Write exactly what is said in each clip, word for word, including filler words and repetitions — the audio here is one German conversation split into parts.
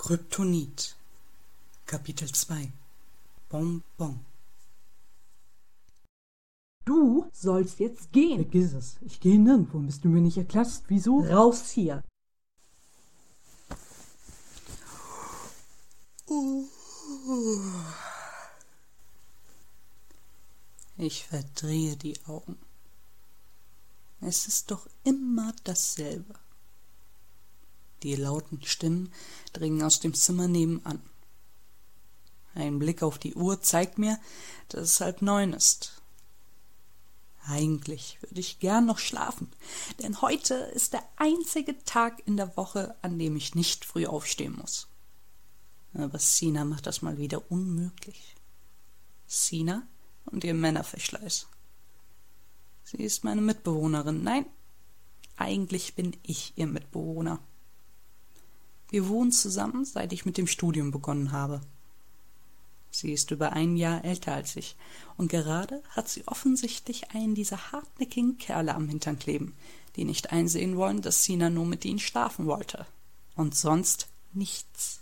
Kryptonit Kapitel zwei Bonbon. Du sollst jetzt gehen. Vergiss es. Ich gehe nirgendwo, bis du mir nicht erklärst, wieso. Raus hier. Ich verdrehe die Augen. Es ist doch immer dasselbe. Die lauten Stimmen dringen aus dem Zimmer nebenan. Ein Blick auf die Uhr zeigt mir, dass es halb neun ist. Eigentlich würde ich gern noch schlafen, denn heute ist der einzige Tag in der Woche, an dem ich nicht früh aufstehen muss. Aber Sina macht das mal wieder unmöglich. Sina und ihr Männerverschleiß. Sie ist meine Mitbewohnerin. Nein, eigentlich bin ich ihr Mitbewohner. Wir wohnen zusammen, seit ich mit dem Studium begonnen habe. Sie ist über ein Jahr älter als ich, und gerade hat sie offensichtlich einen dieser hartnäckigen Kerle am Hintern kleben, die nicht einsehen wollen, dass Sina nur mit ihnen schlafen wollte. Und sonst nichts.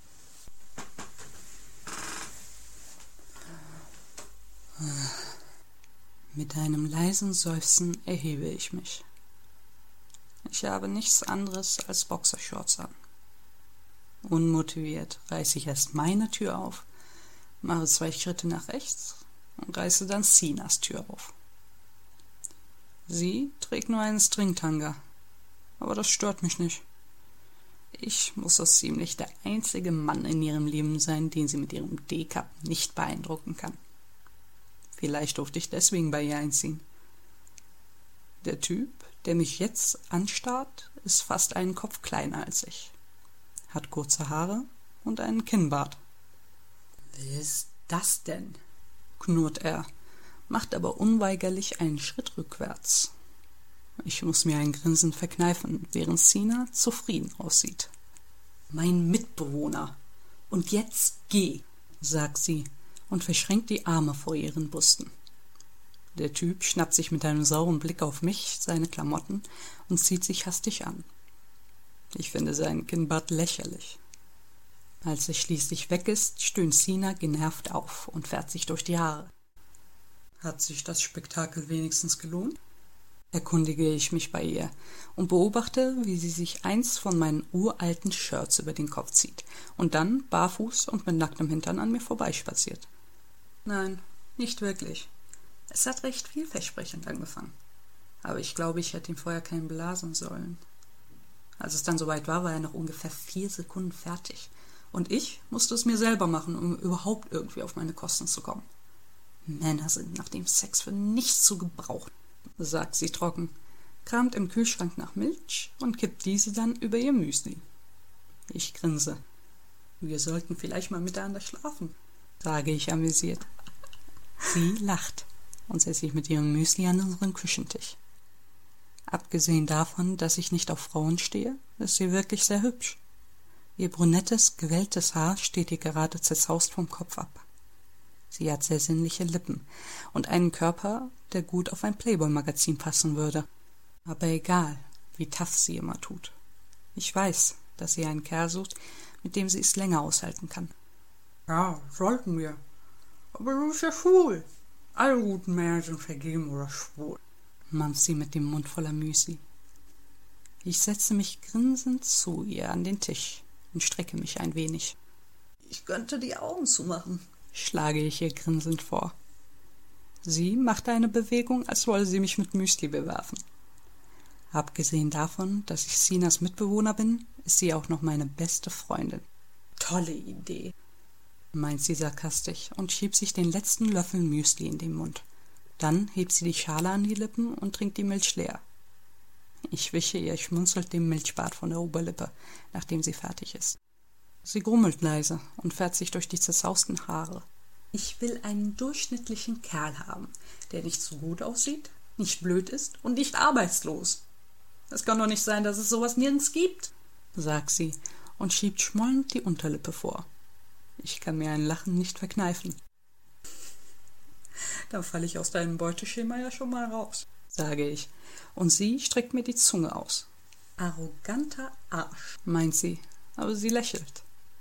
Mit einem leisen Seufzen erhebe ich mich. Ich habe nichts anderes als Boxershorts an. Unmotiviert reiße ich erst meine Tür auf, mache zwei Schritte nach rechts und reiße dann Sinas Tür auf. Sie trägt nur einen Stringtanga, aber das stört mich nicht. Ich muss so ziemlich der einzige Mann in ihrem Leben sein, den sie mit ihrem D-Cup nicht beeindrucken kann. Vielleicht durfte ich deswegen bei ihr einziehen. Der Typ, der mich jetzt anstarrt, ist fast einen Kopf kleiner als ich, hat kurze Haare und einen Kinnbart. »Wer ist das denn?« knurrt er, macht aber unweigerlich einen Schritt rückwärts. Ich muss mir ein Grinsen verkneifen, während Sina zufrieden aussieht. »Mein Mitbewohner. Und jetzt geh«, sagt sie und verschränkt die Arme vor ihren Brüsten. Der Typ schnappt sich mit einem sauren Blick auf mich, seine Klamotten, und zieht sich hastig an. Ich finde seinen Kinnbart lächerlich. Als er schließlich weg ist, stöhnt Sina genervt auf und fährt sich durch die Haare. Hat sich das Spektakel wenigstens gelohnt? Erkundige ich mich bei ihr und beobachte, wie sie sich eins von meinen uralten Shirts über den Kopf zieht und dann barfuß und mit nacktem Hintern an mir vorbeispaziert. Nein, nicht wirklich. Es hat recht vielversprechend angefangen. Aber ich glaube, ich hätte ihn vorher keinen blasen sollen. Als es dann soweit war, war er noch ungefähr vier Sekunden fertig. Und ich musste es mir selber machen, um überhaupt irgendwie auf meine Kosten zu kommen. Männer sind nach dem Sex für nichts zu gebrauchen, sagt sie trocken, kramt im Kühlschrank nach Milch und kippt diese dann über ihr Müsli. Ich grinse. Wir sollten vielleicht mal miteinander schlafen, sage ich amüsiert. Sie lacht und setzt sich mit ihrem Müsli an unseren Küchentisch. Abgesehen davon, dass ich nicht auf Frauen stehe, ist sie wirklich sehr hübsch. Ihr brunettes, gewelltes Haar steht ihr gerade zerzaust vom Kopf ab. Sie hat sehr sinnliche Lippen und einen Körper, der gut auf ein Playboy-Magazin passen würde. Aber egal, wie tough sie immer tut. Ich weiß, dass sie einen Kerl sucht, mit dem sie es länger aushalten kann. Ja, sollten wir. Aber du bist ja schwul. Alle guten Männer sind vergeben oder schwul, mampft sie mit dem Mund voller Müsli. Ich setze mich grinsend zu ihr an den Tisch und strecke mich ein wenig. Ich könnte die Augen zumachen, schlage ich ihr grinsend vor. Sie macht eine Bewegung, als wolle sie mich mit Müsli bewerfen. Abgesehen davon, dass ich Sinas Mitbewohner bin, ist sie auch noch meine beste Freundin. Tolle Idee, meint sie sarkastisch und schiebt sich den letzten Löffel Müsli in den Mund. Dann hebt sie die Schale an die Lippen und trinkt die Milch leer. Ich wische ihr schmunzelt den Milchbart von der Oberlippe, nachdem sie fertig ist. Sie grummelt leise und fährt sich durch die zerzausten Haare. Ich will einen durchschnittlichen Kerl haben, der nicht zu gut aussieht, nicht blöd ist und nicht arbeitslos. Es kann doch nicht sein, dass es sowas nirgends gibt, sagt sie und schiebt schmollend die Unterlippe vor. Ich kann mir ein Lachen nicht verkneifen. Da falle ich aus deinem Beuteschema ja schon mal raus, sage ich, und sie streckt mir die Zunge aus. Arroganter Arsch, meint sie, aber sie lächelt.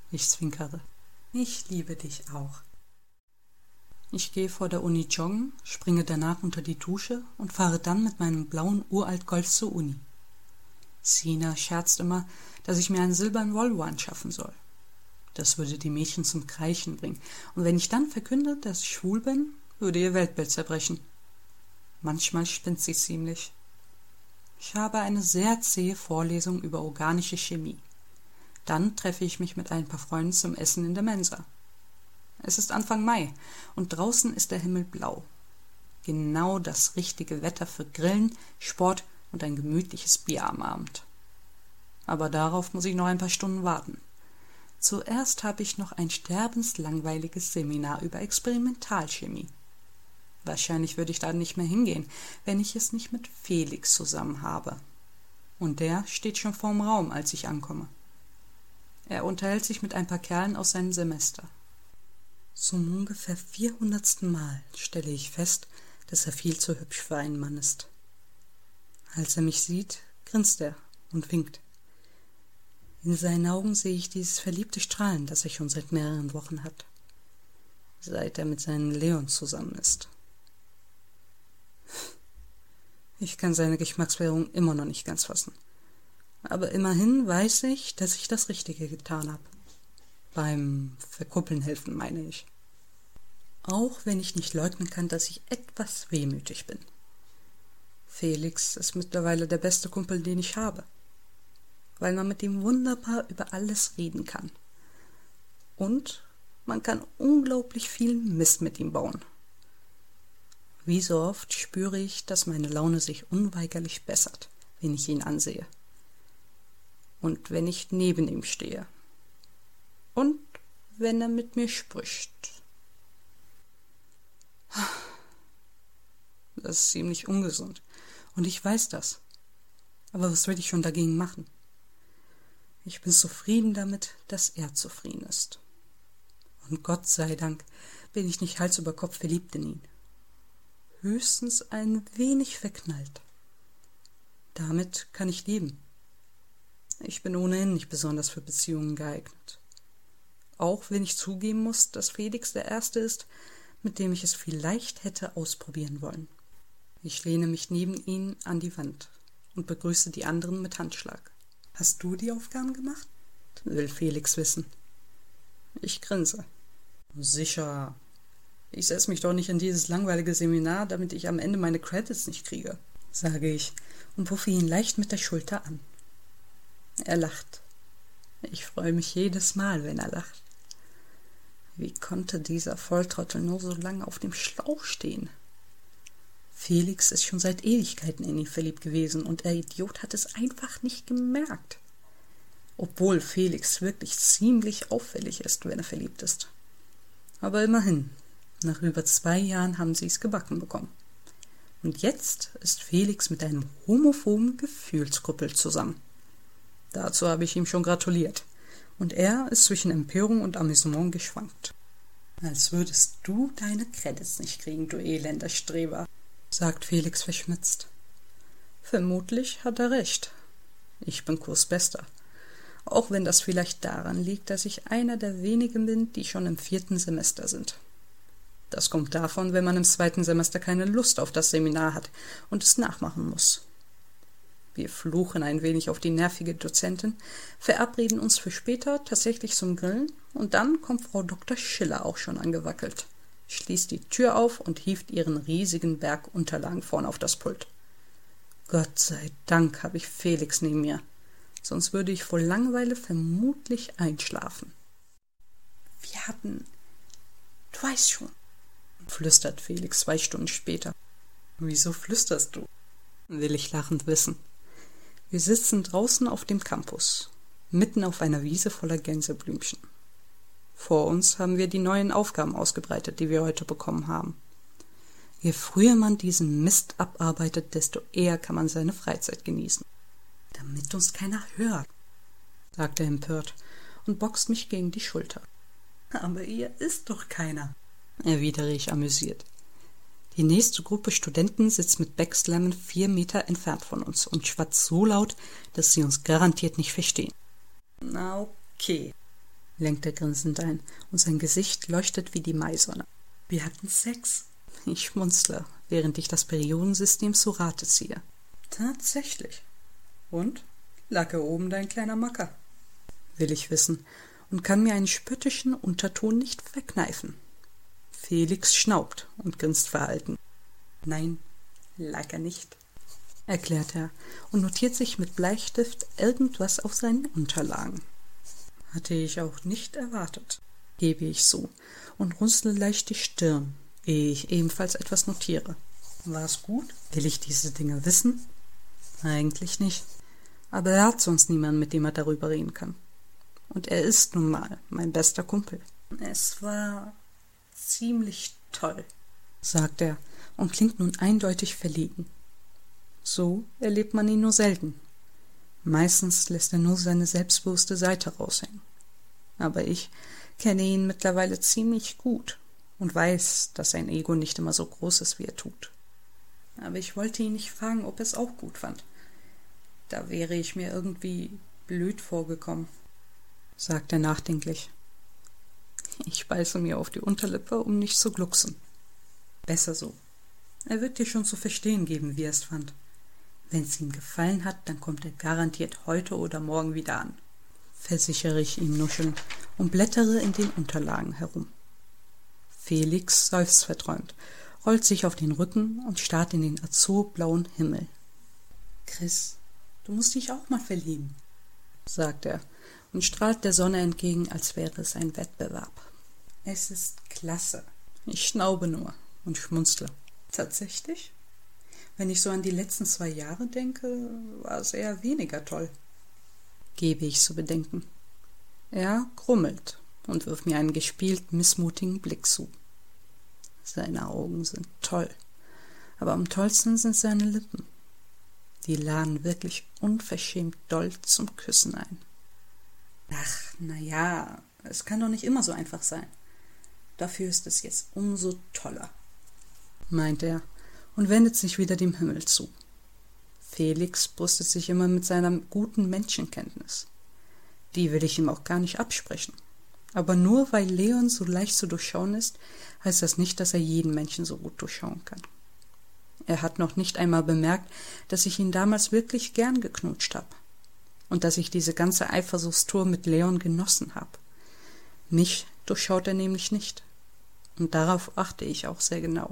Ich zwinkere. Ich liebe dich auch. Ich gehe vor der Uni joggen, springe danach unter die Dusche und fahre dann mit meinem blauen Uralt-Golf zur Uni. Sina scherzt immer, dass ich mir einen silbernen Volvo anschaffen soll. Das würde die Mädchen zum Kreischen bringen, und wenn ich dann verkünde, dass ich schwul bin, würde ihr Weltbild zerbrechen. Manchmal spinnt sie ziemlich. Ich habe eine sehr zähe Vorlesung über organische Chemie. Dann treffe ich mich mit ein paar Freunden zum Essen in der Mensa. Es ist Anfang Mai und draußen ist der Himmel blau. Genau das richtige Wetter für Grillen, Sport und ein gemütliches Bier am Abend. Aber darauf muss ich noch ein paar Stunden warten. Zuerst habe ich noch ein sterbenslangweiliges Seminar über Experimentalchemie. Wahrscheinlich würde ich da nicht mehr hingehen, wenn ich es nicht mit Felix zusammen habe. Und der steht schon vorm Raum, als ich ankomme. Er unterhält sich mit ein paar Kerlen aus seinem Semester. Zum ungefähr vierhundertsten Mal stelle ich fest, dass er viel zu hübsch für einen Mann ist. Als er mich sieht, grinst er und winkt. In seinen Augen sehe ich dieses verliebte Strahlen, das er schon seit mehreren Wochen hat, seit er mit seinem Leon zusammen ist. Ich kann seine Geschmacksverirrung immer noch nicht ganz fassen. Aber immerhin weiß ich, dass ich das Richtige getan habe. Beim Verkuppeln helfen, meine ich. Auch wenn ich nicht leugnen kann, dass ich etwas wehmütig bin. Felix ist mittlerweile der beste Kumpel, den ich habe. Weil man mit ihm wunderbar über alles reden kann. Und man kann unglaublich viel Mist mit ihm bauen. Wie so oft spüre ich, dass meine Laune sich unweigerlich bessert, wenn ich ihn ansehe. Und wenn ich neben ihm stehe. Und wenn er mit mir spricht. Das ist ziemlich ungesund. Und ich weiß das. Aber was will ich schon dagegen machen? Ich bin zufrieden damit, dass er zufrieden ist. Und Gott sei Dank bin ich nicht Hals über Kopf verliebt in ihn. Höchstens ein wenig verknallt. Damit kann ich leben. Ich bin ohnehin nicht besonders für Beziehungen geeignet. Auch wenn ich zugeben muss, dass Felix der Erste ist, mit dem ich es vielleicht hätte ausprobieren wollen. Ich lehne mich neben ihn an die Wand und begrüße die anderen mit Handschlag. »Hast du die Aufgaben gemacht?« will Felix wissen. Ich grinse. »Sicher. Ich setze mich doch nicht in dieses langweilige Seminar, damit ich am Ende meine Credits nicht kriege«, sage ich und puffe ihn leicht mit der Schulter an. Er lacht. Ich freue mich jedes Mal, wenn er lacht. Wie konnte dieser Volltrottel nur so lange auf dem Schlauch stehen? Felix ist schon seit Ewigkeiten in ihn verliebt gewesen und der Idiot hat es einfach nicht gemerkt. Obwohl Felix wirklich ziemlich auffällig ist, wenn er verliebt ist. Aber immerhin, nach über zwei Jahren haben sie es gebacken bekommen. Und jetzt ist Felix mit einem homophoben Gefühlskuppel zusammen. Dazu habe ich ihm schon gratuliert. Und er ist zwischen Empörung und Amüsement geschwankt. »Als würdest du deine Credits nicht kriegen, du elender Streber«, sagt Felix verschmitzt. Vermutlich hat er recht. Ich bin Kursbester. Auch wenn das vielleicht daran liegt, dass ich einer der wenigen bin, die schon im vierten Semester sind. Das kommt davon, wenn man im zweiten Semester keine Lust auf das Seminar hat und es nachmachen muss. Wir fluchen ein wenig auf die nervige Dozentin, verabreden uns für später tatsächlich zum Grillen und dann kommt Frau Doktor Schiller auch schon angewackelt, schließt die Tür auf und hieft ihren riesigen Berg Unterlagen vorn auf das Pult. Gott sei Dank habe ich Felix neben mir, sonst würde ich vor Langeweile vermutlich einschlafen. Wir hatten, du weißt schon, flüstert Felix zwei Stunden später. Wieso flüsterst du? Will ich lachend wissen. Wir sitzen draußen auf dem Campus, mitten auf einer Wiese voller Gänseblümchen. Vor uns haben wir die neuen Aufgaben ausgebreitet, die wir heute bekommen haben. Je früher man diesen Mist abarbeitet, desto eher kann man seine Freizeit genießen. Damit uns keiner hört, sagt er empört und boxt mich gegen die Schulter. Aber ihr ist doch keiner, erwidere ich amüsiert. Die nächste Gruppe Studenten sitzt mit Backslammen vier Meter entfernt von uns und schwatzt so laut, dass sie uns garantiert nicht verstehen. Na okay, lenkt er grinsend ein, und sein Gesicht leuchtet wie die Maisonne. Wir hatten Sex. Ich schmunzle, während ich das Periodensystem zu Rate ziehe. Tatsächlich. Und? Lag er oben dein kleiner Macker? Will ich wissen und kann mir einen spöttischen Unterton nicht verkneifen. Felix schnaubt und grinst verhalten. Nein, lag er nicht, erklärt er und notiert sich mit Bleistift irgendwas auf seinen Unterlagen. Hatte ich auch nicht erwartet, gebe ich zu und runzle leicht die Stirn, ehe ich ebenfalls etwas notiere. War's gut? Will ich diese Dinge wissen? Eigentlich nicht. Aber er hat sonst niemanden, mit dem er darüber reden kann. Und er ist nun mal mein bester Kumpel. Es war ziemlich toll, sagt er und klingt nun eindeutig verlegen. So erlebt man ihn nur selten. Meistens lässt er nur seine selbstbewusste Seite raushängen. Aber ich kenne ihn mittlerweile ziemlich gut und weiß, dass sein Ego nicht immer so groß ist, wie er tut. Aber ich wollte ihn nicht fragen, ob er es auch gut fand. Da wäre ich mir irgendwie blöd vorgekommen, sagt er nachdenklich. Ich beiße mir auf die Unterlippe, um nicht zu glucksen. Besser so. Er wird dir schon zu verstehen geben, wie er es fand. Wenn es ihm gefallen hat, dann kommt er garantiert heute oder morgen wieder an, versichere ich ihm nuschelnd und blättere in den Unterlagen herum. Felix seufzt verträumt, rollt sich auf den Rücken und starrt in den azurblauen Himmel. Chris, du musst dich auch mal verlieben, sagt er und strahlt der Sonne entgegen, als wäre es ein Wettbewerb. Es ist klasse. Ich schnaube nur und schmunzle. Tatsächlich? Wenn ich so an die letzten zwei Jahre denke, war es eher weniger toll, gebe ich zu bedenken. Er grummelt und wirft mir einen gespielt missmutigen Blick zu. Seine Augen sind toll, aber am tollsten sind seine Lippen. Die laden wirklich unverschämt doll zum Küssen ein. Ach, na ja, es kann doch nicht immer so einfach sein. Dafür ist es jetzt umso toller, meint er und wendet sich wieder dem Himmel zu. Felix brüstet sich immer mit seiner guten Menschenkenntnis. Die will ich ihm auch gar nicht absprechen. Aber nur weil Leon so leicht zu durchschauen ist, heißt das nicht, dass er jeden Menschen so gut durchschauen kann. Er hat noch nicht einmal bemerkt, dass ich ihn damals wirklich gern geknutscht habe und dass ich diese ganze Eifersuchtstour mit Leon genossen habe. Mich durchschaut er nämlich nicht. Und darauf achte ich auch sehr genau.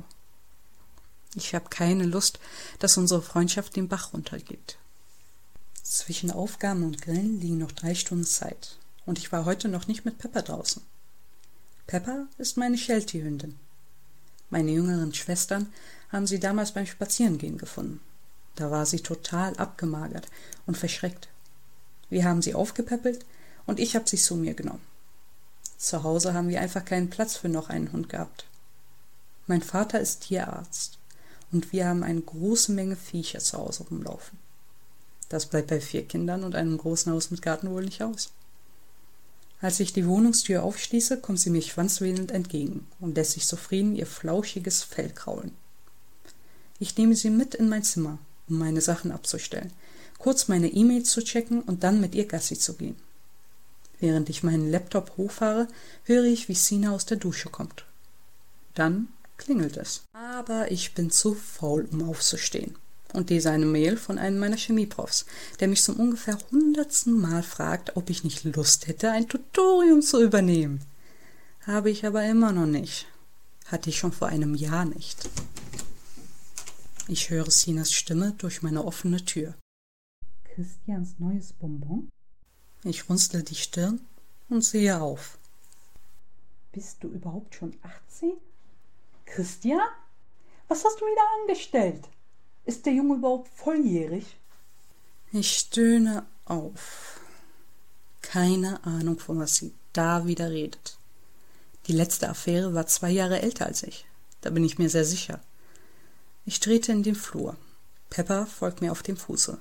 Ich habe keine Lust, dass unsere Freundschaft den Bach runtergeht. Zwischen Aufgaben und Grillen liegen noch drei Stunden Zeit. Und ich war heute noch nicht mit Pepper draußen. Pepper ist meine Sheltie-Hündin. Meine jüngeren Schwestern haben sie damals beim Spazierengehen gefunden. Da war sie total abgemagert und verschreckt. Wir haben sie aufgepäppelt und ich habe sie zu mir genommen. Zu Hause haben wir einfach keinen Platz für noch einen Hund gehabt. Mein Vater ist Tierarzt und wir haben eine große Menge Viecher zu Hause rumlaufen. Das bleibt bei vier Kindern und einem großen Haus mit Garten wohl nicht aus. Als ich die Wohnungstür aufschließe, kommt sie mir schwanzwedelnd entgegen und lässt sich zufrieden ihr flauschiges Fell kraulen. Ich nehme sie mit in mein Zimmer, um meine Sachen abzustellen, kurz meine E-Mails zu checken und dann mit ihr Gassi zu gehen. Während ich meinen Laptop hochfahre, höre ich, wie Sina aus der Dusche kommt. Dann klingelt es. Aber ich bin zu faul, um aufzustehen und lese eine Mail von einem meiner Chemieprofs, der mich zum ungefähr hundertsten Mal fragt, ob ich nicht Lust hätte, ein Tutorium zu übernehmen. Habe ich aber immer noch nicht. Hatte ich schon vor einem Jahr nicht. Ich höre Sinas Stimme durch meine offene Tür. Christians neues Bonbon? Ich runzle die Stirn und sehe auf. Bist du überhaupt schon achtzehn? Christian? Was hast du wieder angestellt? Ist der Junge überhaupt volljährig? Ich stöhne auf. Keine Ahnung, von was sie da wieder redet. Die letzte Affäre war zwei Jahre älter als ich. Da bin ich mir sehr sicher. Ich trete in den Flur. Pepper folgt mir auf dem Fuße.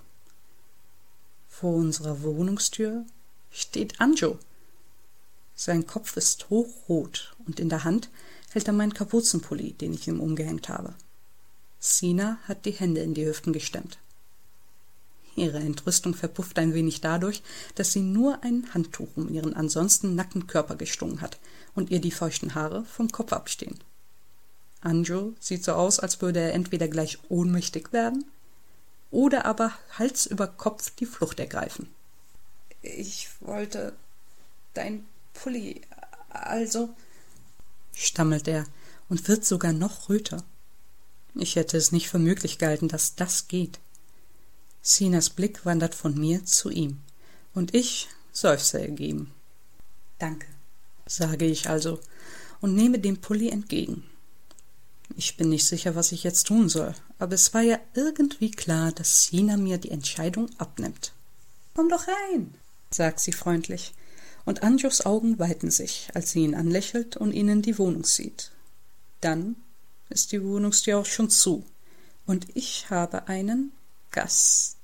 Vor unserer Wohnungstür steht Anjo. Sein Kopf ist hochrot und in der Hand hält er meinen Kapuzenpulli, den ich ihm umgehängt habe. Sina hat die Hände in die Hüften gestemmt. Ihre Entrüstung verpufft ein wenig dadurch, dass sie nur ein Handtuch um ihren ansonsten nackten Körper geschlungen hat und ihr die feuchten Haare vom Kopf abstehen. Anjo sieht so aus, als würde er entweder gleich ohnmächtig werden oder aber Hals über Kopf die Flucht ergreifen. »Ich wollte dein Pulli, also«, stammelt er und wird sogar noch röter. Ich hätte es nicht für möglich gehalten, dass das geht. Sinas Blick wandert von mir zu ihm, und ich seufze ergeben. »Danke«, sage ich also und nehme den Pulli entgegen. Ich bin nicht sicher, was ich jetzt tun soll, aber es war ja irgendwie klar, dass Sina mir die Entscheidung abnimmt. »Komm doch rein«, sagt sie freundlich, und Anjos Augen weiten sich, als sie ihn anlächelt und ihn in die Wohnung sieht. Dann ist die Wohnungstür auch schon zu, und ich habe einen Gast.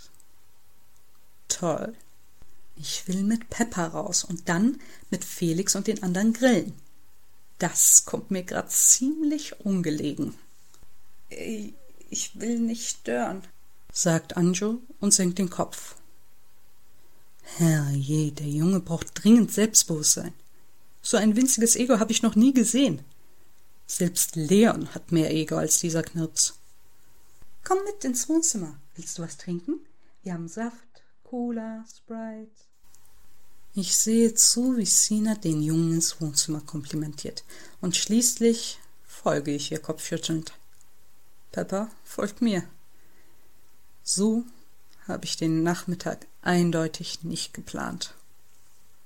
Toll. Ich will mit Peppa raus und dann mit Felix und den anderen grillen. Das kommt mir grad ziemlich ungelegen. Ich will nicht stören, sagt Anjo und senkt den Kopf. Herrje, der Junge braucht dringend Selbstbewusstsein. So ein winziges Ego habe ich noch nie gesehen. Selbst Leon hat mehr Ego als dieser Knirps. Komm mit ins Wohnzimmer. Willst du was trinken? Wir haben Saft, Cola, Sprite. Ich sehe zu, wie Sina den Jungen ins Wohnzimmer komplimentiert, und schließlich folge ich ihr kopfschüttelnd. Peppa folgt mir. So habe ich den Nachmittag eindeutig nicht geplant.